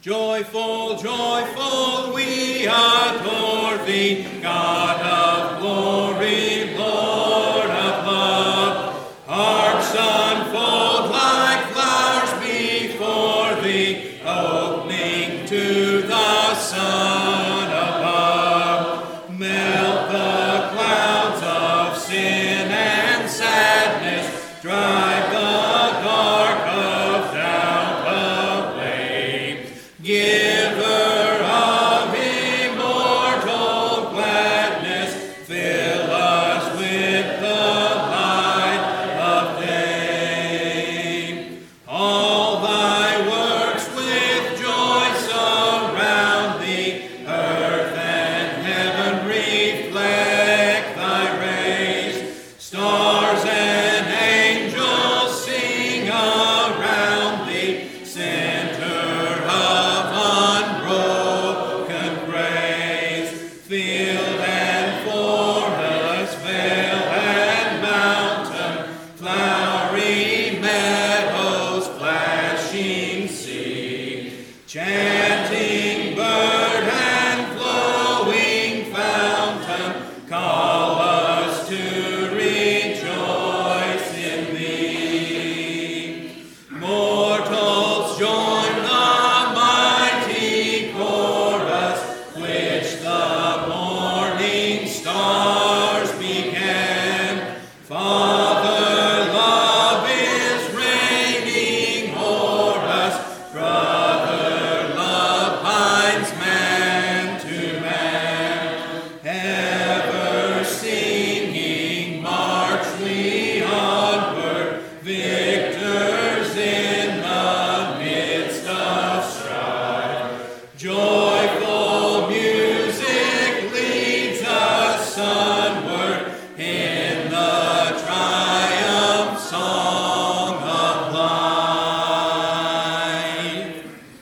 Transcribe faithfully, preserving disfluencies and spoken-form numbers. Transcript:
Joyful, joyful, we adore thee, God of glory, Lord of love. Harps unfold like flowers before thee, opening to the sun above. Melt the clouds of sin and sadness, drive the dark of doubt away. Giver of immortal gladness, fill us with the light of day. All thy works with joy surround thee, earth and heaven reflect thy rays. Stars and angels sing around thee, center of unbroken praise. Field and forest, vale and mountain, flowery meadows, flashing sea. Chant